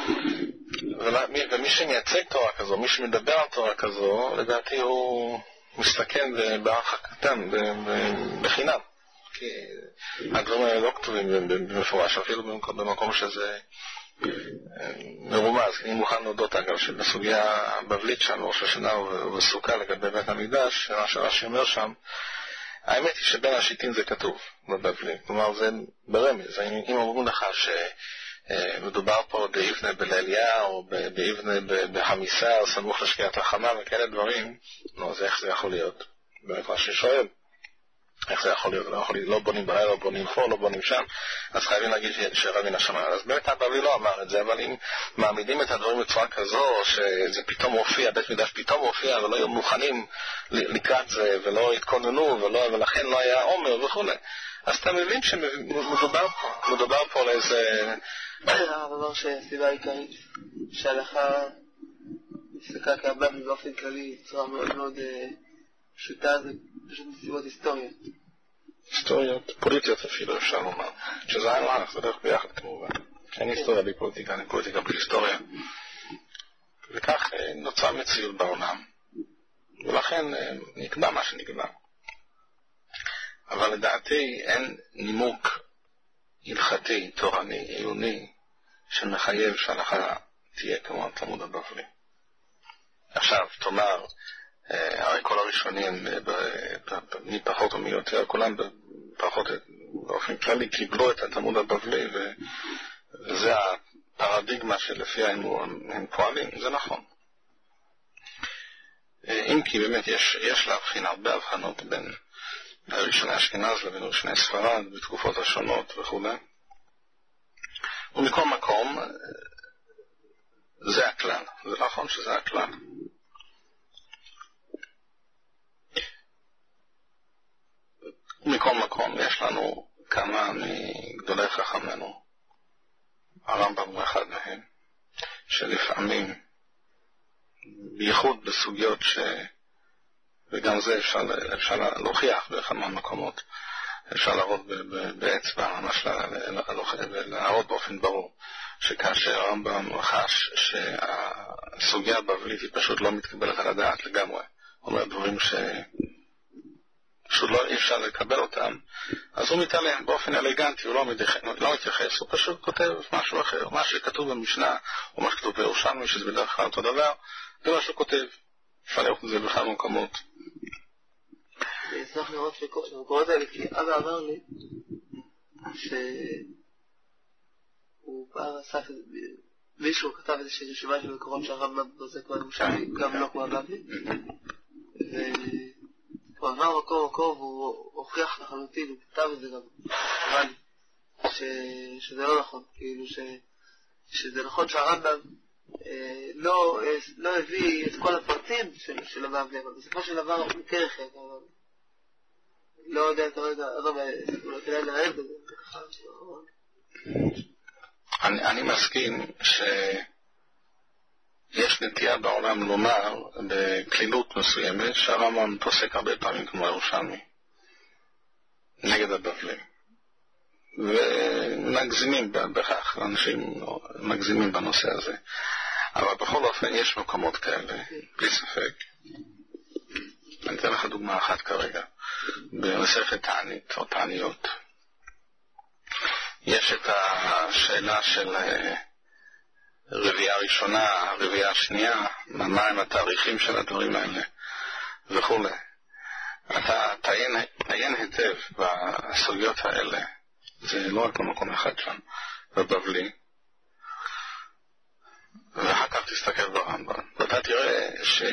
ומי שמייצג תורה כזו, מי שמדבר על תורה כזו, לדעתי הוא מסתכן בהרחק קטן, בחינם. כי הדברים האלה לא כתובים במפורש, אפילו במקום שזה מרומז. אני מוכן להודות אגב שבסוגיה הבבלית שם, ראש השנה ובסוכה לגבי בית המקדש, רש"י אומר שם, האמת היא שבין השיטין זה כתוב בבבלי. כלומר זה ברמז. אם אומרים לך שמדובר פה באבנה בליליה או באבנה בחמיסה או סמוך לשקיעת החמה וכאלה דברים, נו, אז איך זה יכול להיות? באמת רש"י שואל. איך זה יכול להיות? לא, יכול להיות, לא בונים בעיה, לא בונים פה, לא בונים שם, אז חייבים להגיד שרב מן השמיים. אז באמת הבבלי לא אמר את זה, אבל אם מעמידים את הדברים בצורה כזו, שזה פתאום הופיע, בית מקדש פתאום הופיע, ולא היו מוכנים לקראת זה, ולא התכוננו, ולא, ולכן לא היה עומר וכו'. אז אתה מבין שמדובר פה, מדובר פה לאיזה... הדבר שהסיבה העיקרית, שהלכה מסתכלה כהבבלי באופן כללי, בצורה מאוד מאוד פשוטה, זה פשוט מסיבות היסטוריות. היסטוריות, פוליטיות אפילו אפשר לומר, שזה היה לך, זה דרך ביחד כמובן. אין היסטוריה בלי פוליטיקה, אין פוליטיקה בלי היסטוריה. וכך נוצרה מציאות בעולם, ולכן נקבע מה שנקבע. אבל לדעתי אין נימוק הלכתי, תורני, עיוני, שמחייב שההלכה תהיה כמו התלמוד הבבלי. עכשיו, תאמר, הרי כל הראשונים, מי פחות או מי יותר, כולם פחות באופן כללי קיבלו את התלמוד הבבלי, וזה הפרדיגמה שלפיה הם פועלים, זה נכון. אם כי באמת יש, יש להבחין הרבה הבחנות בין ראשוני אשכנז לבין ראשוני ספרד בתקופות השונות וכו'. ומכל מקום, זה הכלל, זה נכון שזה הכלל. מכל מקום יש לנו כמה מגדולי חכמינו, הרמב"ם הוא אחד מהם, שלפעמים, בייחוד בסוגיות ש... וגם זה אפשר, אפשר להוכיח בכמה מקומות, אפשר להראות באצבע, ממש להראות באופן ברור, שכאשר הרמב"ם חש שהסוגיה הבבלית היא פשוט לא מתקבלת על הדעת לגמרי, אומר דברים ש... פשוט לא אי אפשר לקבל אותם, אז הוא מתעלם באופן אלגנטי, הוא לא, מתייחס, לא מתייחס, הוא פשוט כותב משהו אחר, מה שכתוב במשנה, או מה שכתוב בירושלמי, שזה בדרך כלל אותו דבר, זה מה שהוא כותב, אפשר לראות את זה בכמה מקומות. אני אשמח לראות שבמקומות האלה, כי אבא אמר לי, שהוא פעם עסק, מישהו כתב איזושהי רשימה של מקורות שהרמב"ם בזה כבר ירושלמי, גם לא כמו הבבלי, הוא עבר מקום מקום והוא הוכיח לחלוטין, הוא כתב את זה גם, אבל שזה לא נכון, כאילו שזה נכון שהרמב"ם לא הביא את כל הפרטים של הבבלי, אבל בסופו של דבר הוא כרך, לא יודע את הרגע, אולי כדאי להעב בזה, אני מסכים ש... יש נטייה בעולם לומר בכלילות מסוימת שהרמב"ם פוסק הרבה פעמים כמו ירושלמי נגד הבבלים, ומגזימים בכך, אנשים מגזימים בנושא הזה. אבל בכל אופן יש מקומות כאלה, בלי ספק. אני אתן לך דוגמה אחת כרגע. במסכת תענית או תעניות. יש את השאלה של רביעה ראשונה, רביעה השנייה, מה הם התאריכים של הדברים האלה וכו'. אתה תעיין, תעיין היטב בסוגיות האלה. זה לא רק במקום אחד שם, בבבלי. ואחר כך תסתכל ברמב"ם. ואתה תראה ש...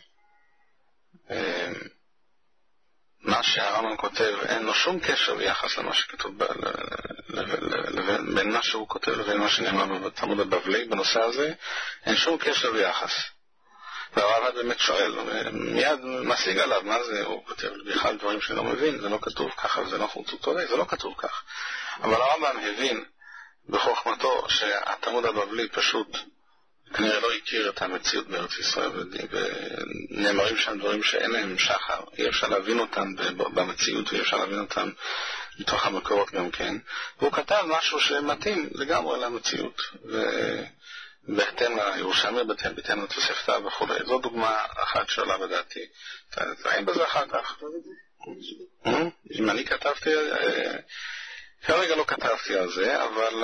מה שהרמב"ם כותב אין לו שום קשר ביחס למה שכתוב ב... בין מה שהוא כותב לבין מה שנאמר בתלמוד הבבלי בנושא הזה, אין שום קשר ביחס. והרמב"ם באמת שואל, מיד משיג עליו מה זה, הוא כותב בכלל דברים שלא מבין, זה לא כתוב ככה, זה לא חוצות, זה לא כתוב כך. אבל הרמב"ם הבין בחוכמתו שהתלמוד הבבלי פשוט כנראה לא הכיר את המציאות בארץ ישראל, ונאמרים שם דברים שאין להם שחר, אי אפשר להבין אותם במציאות, ואי אפשר להבין אותם מתוך המקורות גם כן, והוא כתב משהו שמתאים לגמרי למציאות, ובהתאם לירושלמי, בהתאם לתוספתא וכו'. זו דוגמה אחת שעולה בדעתי. תראים בזה אחר כך. אם אני כתבתי, כרגע לא כתבתי על זה, אבל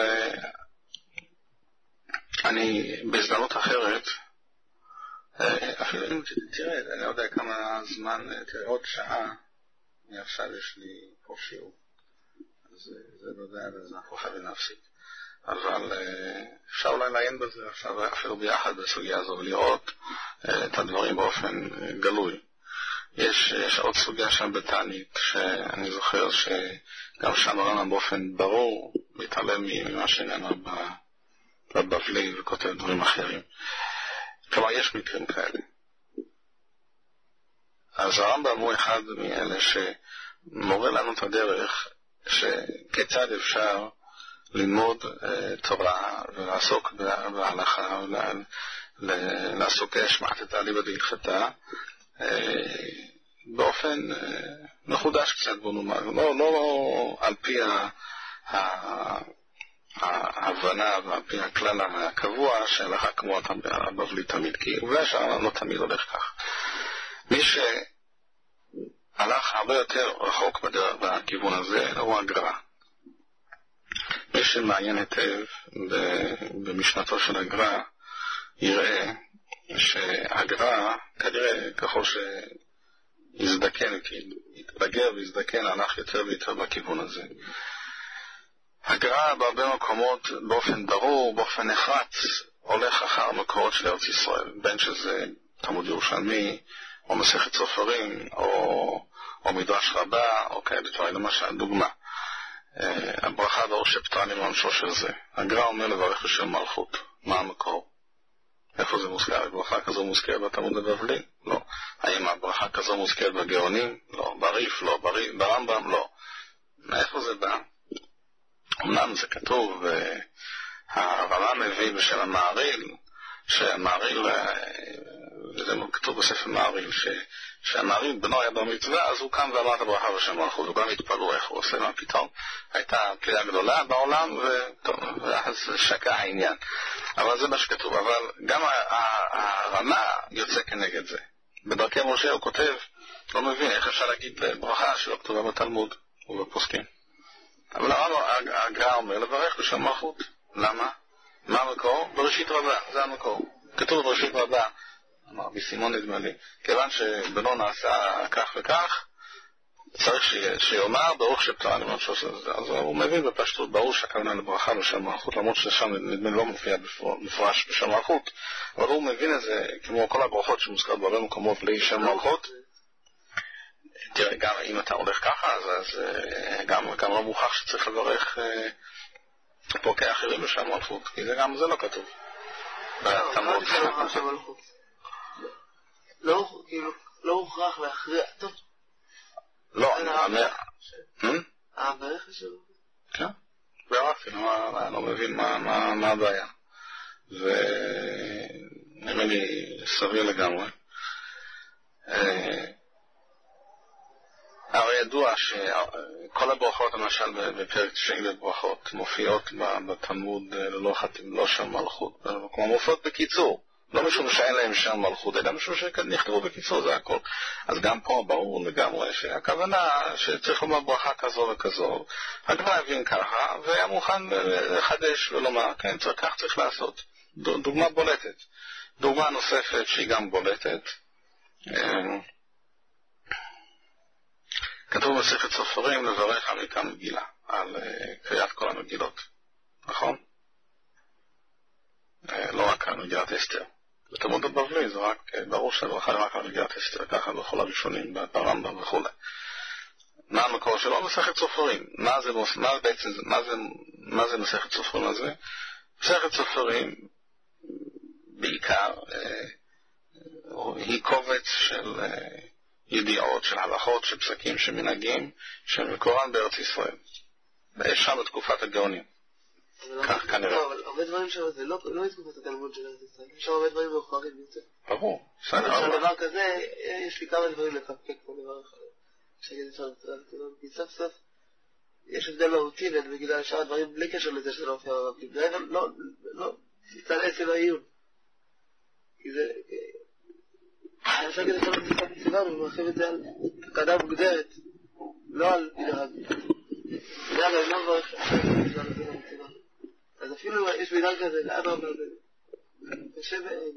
אני בהזדמנות אחרת, אפילו אם תראה, אני לא יודע כמה זמן, תראה עוד שעה, עכשיו יש לי פה שיעור, אז זה לא יודע, זה אנחנו חייבים להפסיק. אבל אפשר אולי לעיין בזה עכשיו אפילו ביחד בסוגיה הזו ולראות את הדברים באופן גלוי. יש, יש עוד סוגיה שם בתענית שאני זוכר שגם שם הרמב"ם באופן ברור מתעלם ממה שנאמר בבבלי וכותב דברים אחרים. כלומר יש מקרים כאלה. אז הרמב"ם הוא אחד מאלה שמורה לנו את הדרך שכיצד אפשר ללמוד תורה ולעסוק בהלכה, לעסוק השמעת אליבא דהלכתה באופן מחודש קצת, בוא נאמר, לא, לא על פי ההבנה ועל פי הכלל הקבוע שהלכה כמו הבבלי תמיד, כי עובדה שהרמב"ם לא תמיד הולך כך. מי שהלך הרבה יותר רחוק בכיוון הזה הוא הגר"א. מי שמעיין היטב במשנתו של הגר"א יראה שהגר"א כנראה ככל שיזדקן, יתבגר ויזדקן, הלך יותר ויותר בכיוון הזה. הגר"א בהרבה מקומות באופן ברור, באופן נחרץ, הולך אחר מקורות של ארץ ישראל, בין שזה תלמוד ירושלמי או מסכת סופרים או, או מדרש רבה או כאלה דברים. למשל דוגמה, הברכה באור שפטרני מעונשו של זה. הגר"א אומר לברך בשם מלכות. מה המקור? איפה זה מוזכר? ברכה כזו מוזכרת בתלמוד הבבלי? לא. האם הברכה כזו מוזכרת בגאונים? לא. בריף? לא. ברמב"ם? לא. מאיפה זה בא? אמנם זה כתוב, הרמב"ם מביא בשם המעריל, שהמעריל, וזה כתוב בספר מעריל, שהמעריל בנו היה במצווה, אז הוא קם ואמר את הברכה בשם מלכות, וכולם התפלאו איך הוא עושה, מה פתאום הייתה פליאה גדולה בעולם, ואז שקע העניין. אבל זה מה שכתוב, אבל גם הרמה יוצא כנגד זה. בדרכי משה הוא כותב, לא מבין איך אפשר להגיד ברכה שלא כתובה בתלמוד ובפוסקים. אבל הגר"א אומר לברך בשם מלכות. למה? מה המקור? בראשית רבה, זה המקור. כתוב בראשית רבה, אמר בסימון נדמה לי, כיוון שבנו נעשה כך וכך, צריך שיאמר ברוך שפטרני מעונשו של זה. אז הוא מבין בפשטות, ברור שהכוונה לברכה בשם מלכות, למרות ששם נדמה לי לא מופיע מפורש בשם מלכות, אבל הוא מבין את זה כמו כל הברכות שמוזכרות בהרבה מקומות בלי שם מלכות. תראה, גם אם אתה הולך ככה, אז, אז גם, גם לא מוכח שצריך לברך פרקי אחרים בשם מלכות, כי זה גם, זה לא כתוב. לא, לא, כאילו, לא הוכרח להכריע, טוב. לא, אני אומר... אה, ברך שלו? כן, ברכתי, אני לא מבין מה הבעיה. ונראה לי סביר לגמרי. הרי ידוע שכל הברכות, למשל בפרק תשעים ברכות, מופיעות בתלמוד ללא חתים, לא שם מלכות, כמו מופיעות בקיצור. לא משום שאין להם שם מלכות, אלא משום שנכתבו בקיצור, זה הכל. אז גם פה ברור לגמרי שהכוונה שצריך לומר ברכה כזו וכזו, הגמרא הבין ככה, והיה מוכן לחדש ולומר, כן, צריך, כך צריך לעשות. דוגמה בולטת. דוגמה נוספת שהיא גם בולטת, כתוב במסכת סופרים לברך על מקרא מגילה, על קריאת כל המגילות, נכון? לא רק על מגילת אסתר. בתלמוד הבבלי זה רק, ברור שהברכה רק על מגילת אסתר, ככה בכל הראשונים, ברמב"ם וכו'. מה המקור שלו? מסכת סופרים. מה זה, מה בעצם, מה זה, מה זה מסכת סופרים הזה? מסכת סופרים בעיקר היא קובץ של ידיעות, של הלכות, של פסקים, של מנהגים, של מקורן בארץ ישראל. שם בתקופת הגאונים. כך כנראה. לא, אבל הרבה דברים שם זה לא בתקופת התלמוד של ארץ ישראל. יש שם הרבה דברים מאוחרים יותר. ברור. יש דבר כזה, יש לי כמה דברים לפקפק פה דבר אחד. שגיד אפשר לתלמוד, כי סוף סוף יש הבדל מהותי בין מגילה לשאר הדברים בלי קשר לזה שזה לא הופיע ברבים. זה לא, לא, נצטער עצם העיון. כי זה... אני חושב כדי שאנחנו נצטער מציבה, אנחנו מרחיב את זה על תקנה מוגדרת, לא על מנהג. זה אגב, אני לא מברך על זה מציבה. אז אפילו יש מנהג כזה, לאבא אומר, קשה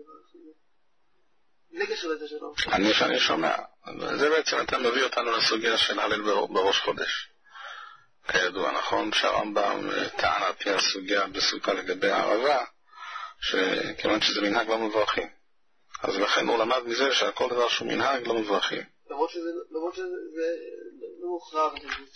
בלי קשר לזה שלא. אני שאני שומע, זה בעצם אתה מביא אותנו לסוגיה של הלל בראש חודש. כידוע, נכון, שהרמב"ם טען על פי הסוגיה בסוכה לגבי הערבה, שכיוון שזה מנהג לא מברכים. אז לכן הוא למד מזה שכל דבר שהוא מנהג לא מברכים. למרות שזה לא מוכרח.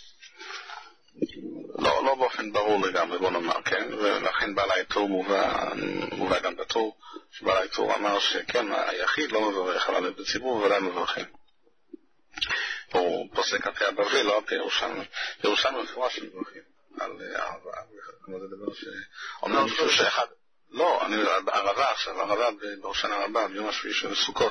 לא, לא באופן ברור לגמרי, בוא נאמר, כן, ולכן בעל העיטור מובא, מובא גם בטור, שבעל העיטור אמר שכן, היחיד לא מברך, אבל בציבור ולא מברכים. הוא פוסק על פי הבבלי, לא על פי ירושלמי. ירושלמי מפורש שמברכים על הערבה, כמו זה דבר שאומר מישהו שאחד, לא, אני ערבה עכשיו, ערבה בראשון הרבה, ביום השביעי של סוכות.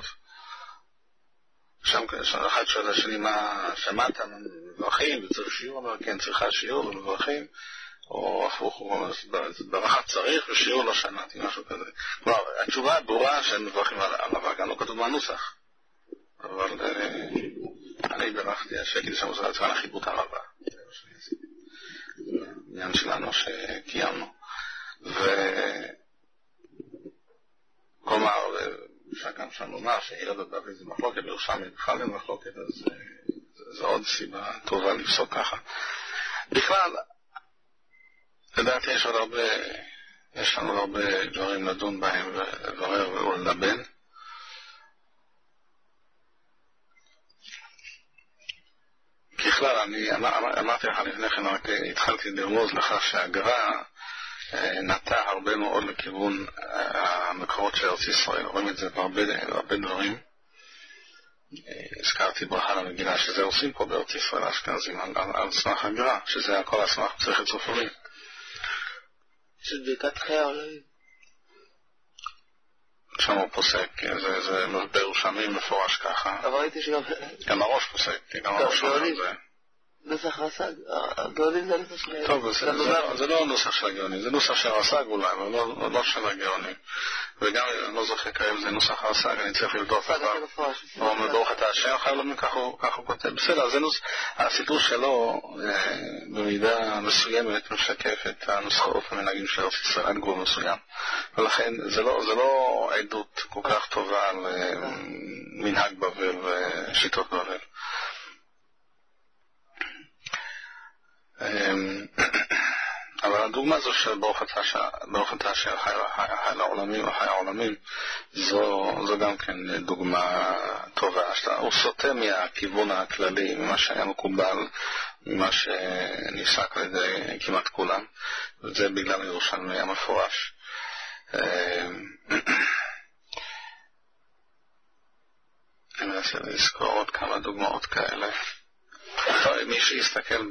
שם אחד שואל השני מה שמעת, מברכים, וצריך שיעור, אומר כן, צריכה שיעור ומברכים, או הפוך, ברכה צריך ושיעור לא שמעתי, משהו כזה. כלומר, התשובה ברורה שהם מברכים על ערבה, גם לא כתוב מהנוסח. אבל אני ברכתי השקל שם עושה לצוון החיבוט הרבה. זה העניין שלנו שקיימנו. וכלומר, אפשר גם שם לומר שעיר בבבלי זה מחלוקת, בירושלמי בכלל אין מחלוקת, אז זו עוד סיבה טובה לפסוק ככה. בכלל, לדעתי יש עוד הרבה, יש לנו הרבה דברים לדון בהם ולברר וללבן. ככלל, אני אמרתי לך לפני כן, רק התחלתי לרמוז לכך שהגר"א נטע הרבה מאוד לכיוון המקורות של ארץ ישראל. רואים את זה בהרבה דברים. הזכרתי ברכה למגילה, שזה עושים פה בארץ ישראל האשכנזים על סמך הגר"א, שזה הכל על סמך מסכת סופרים. של ברכת חיי העולמים. שם הוא פוסק, זה בירושלמי מפורש ככה. אבל ראיתי שגם... גם הראש פוסק, גם הראש אומר את זה. נוסח רס"ג, הגאונים זה נוסח של הגאונים. טוב, זה לא נוסח של הגאונים, זה נוסח של רס"ג אולי, אבל לא של הגאונים. וגם אם לא זוכר כיום זה נוסח רס"ג, אני צריך לבדוק כבר. הוא אומר ברוך אתה השם, חייב לומר ככה הוא כותב. בסדר, הסיפור שלו במידה מסוימת משקף את הנוסחאות המנהגים של ארץ ישראל עד גבול מסוים. ולכן זה לא עדות כל כך טובה על מנהג בבל ושיטות בבל. אבל הדוגמה הזו של ברוך אתה אשר חי לעולמים וחי העולמים, זו גם כן דוגמה טובה. הוא סוטה מהכיוון הכללי, ממה שהיה מקובל, ממה שנפסק על ידי כמעט כולם, וזה בגלל ירושלמי המפורש. אני מנסה לזכור עוד כמה דוגמאות כאלה. מי שיסתכל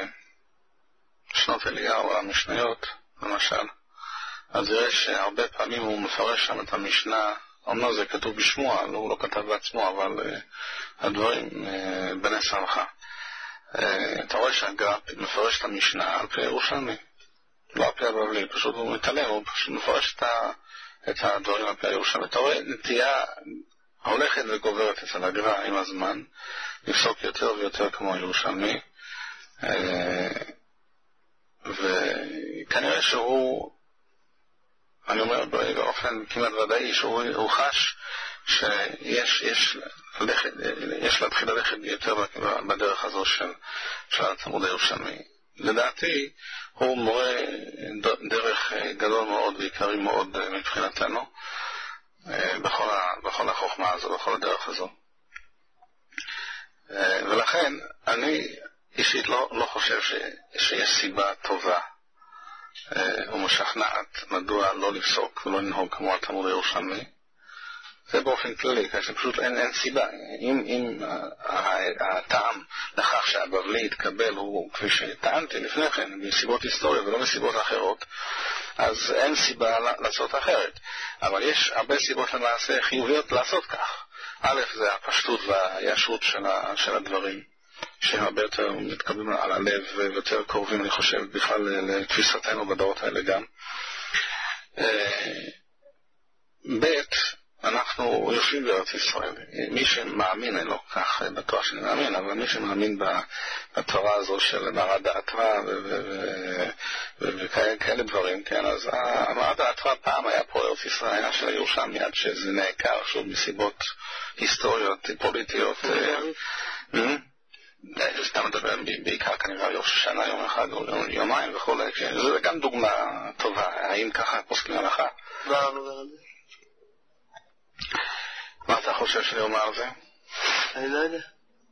בשנות אליהו, המשניות, למשל, אז יראה שהרבה פעמים הוא מפרש שם את המשנה, אמנם זה כתוב בשמוע, הוא לא כתב בעצמו, אבל הדברים בני שמחה. אתה רואה שהגר"א מפרש את המשנה על פי ירושלמי, לא על פי הבבלי, פשוט הוא מתעלם, הוא פשוט מפרש את הדברים על פי הירושלמי. אתה רואה נטייה הולכת וגוברת אצל הגר"א עם הזמן, לפסוק יותר ויותר כמו הירושלמי, וכנראה שהוא, אני אומר באופן כמעט ודאי, שהוא חש שיש יש ללכת, יש להתחיל ללכת יותר בדרך הזו של, של התלמוד הירושלמי. לדעתי הוא מורה דרך גדול מאוד ועיקרי מאוד מבחינתנו בכל, בכל החוכמה הזו, בכל הדרך הזו. ולכן אני אישית לא, לא חושב ש, שיש סיבה טובה ומשכנעת מדוע לא לפסוק ולא לנהוג כמו התלמוד הירושלמי. זה באופן כללי, כאשר פשוט אין, אין סיבה. אם, אם הטעם לכך שהבבלי יתקבל הוא, כפי שטענתי לפני כן, מסיבות היסטוריה ולא מסיבות אחרות, אז אין סיבה לעשות אחרת. אבל יש הרבה סיבות למעשה חיוביות לעשות כך. א', זה הפשטות והישרות של, של הדברים, שהם הרבה יותר מתקבלים על הלב ויותר קרובים, אני חושב, בכלל לתפיסתנו בדורות האלה גם. ב', אנחנו יושבים בארץ ישראל. מי שמאמין, אני לא כך בטוח שאני מאמין, אבל מי שמאמין בתורה הזו של מרד האתרא וכאלה דברים, כן, אז מרד האתרא פעם היה פה ארץ ישראל של הירושלמי, עד שזה נעקר שוב מסיבות היסטוריות, פוליטיות. סתם מדבר בעיקר כנראה יום שנה, יום אחד או יומיים וכו'. זה גם דוגמה טובה, האם ככה פוסקים הלכה? מה אומר על זה? מה אתה חושב שאני אומר על זה? אני לא יודע.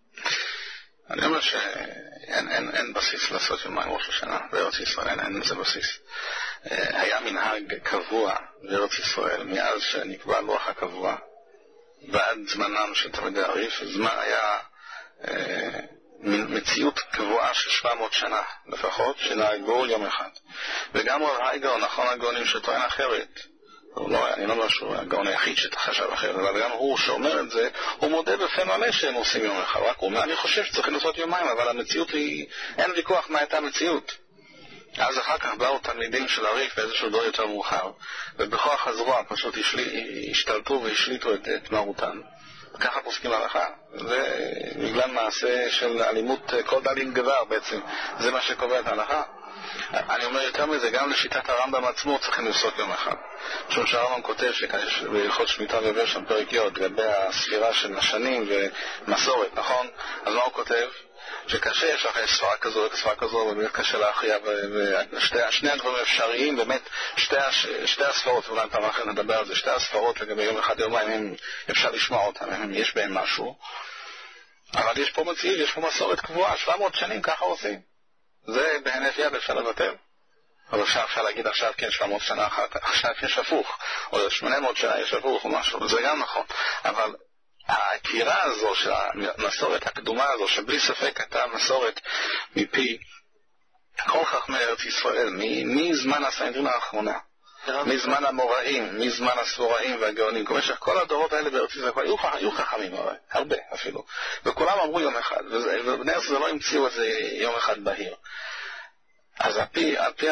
אני אומר שאין אין, אין בסיס לעשות יומיים ראש השנה בארץ ישראל, אין, אין לזה בסיס. היה מנהג קבוע בארץ ישראל מאז שנקבע לוח הקבוע ועד זמנם של תלמידי הרי"ף, זמן היה אה, מציאות קבועה של שבע מאות שנה לפחות, שנהגו יום אחד. וגם רייגר, נכון, הגאונים שטוען אחרת, לא, אני לא אומר שהוא הגאון היחיד שחשב אחרת, אבל גם הוא שאומר את זה, הוא מודה בפה מלא שהם עושים יום אחד, רק הוא אומר, אני חושב שצריכים לעשות יומיים, אבל המציאות היא, אין ויכוח מה הייתה המציאות. אז אחר כך באו תלמידים של הרי"ף באיזשהו דור יותר מאוחר, ובכוח הזרוע פשוט השתלטו והשליטו את, את מרותם. ככה פוסקים הלכה. זה בגלל מעשה של אלימות, כל דלין גבר בעצם, זה מה שקובע את ההלכה. אני אומר יותר מזה, גם לשיטת הרמב"ם עצמו צריכים לפסוק יום אחד. משום שהרמב"ם כותב שבהלכות שמיטה ויובל שם פרק י' לגבי הספירה של השנים ומסורת, נכון? אז מה הוא כותב? שקשה יש לך ספרה כזו וספרה כזו, ובאמת קשה להכריע, ושני הדברים אפשריים, באמת שתי, שתי הספרות, אולי פעם אחרת נדבר על זה, שתי הספרות לגבי יום אחד יומיים, אפשר לשמוע אותם, יש בהם משהו, אבל יש פה מציאות, יש פה מסורת קבועה, שבע מאות שנים ככה עושים. זה בהינף יד אפשר לבטל. אבל עכשיו אפשר להגיד עכשיו כן שבע מאות שנה אחת, עכשיו יש הפוך, או שמונה מאות שנה יש הפוך או משהו, זה גם נכון, אבל ההכירה הזו של המסורת הקדומה הזו, שבלי ספק הייתה מסורת מפי כל חכמי ארץ ישראל, מזמן הסנהדרין האחרונה, מזמן המוראים, מזמן הספוראים והגאונים, במשך כל הדורות האלה בארץ ישראל היו חכמים הרבה אפילו, וכולם אמרו יום אחד, ובני ארץ ישראל לא המציאו את זה יום אחד בהיר. אז על פי, על פי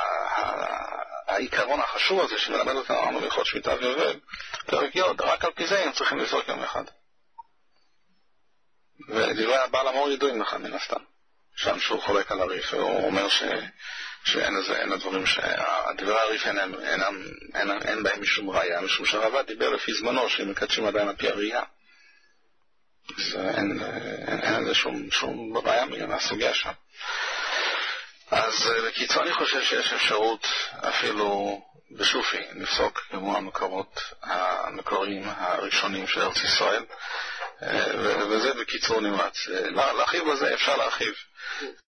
העיקרון החשוב הזה שמלמד אותנו בהלכות שמיטה ויובל, פרק י', רק על פי זה הם צריכים לפסוק יום אחד. ודברי הבעל המאור ידועים לך מן הסתם, שם שהוא חולק על הרי"ף, והוא אומר ש, שאין איזה, אין הדברים שהדברי הרי"ף אין, אין, אין, אין, אין בהם משום ראיה, משום שהרב"ד דיבר לפי זמנו שהם מקדשים עדיין על פי הראייה. אז אין, אין, אין איזה שום, שום ראיה מהסוגיה שם. אז בקיצור אני חושב שיש אפשרות אפילו בשופי לפסוק כמו המקורות המקוריים הראשונים של ארץ ישראל, וזה בקיצור נמרץ. להרחיב בזה אפשר להרחיב.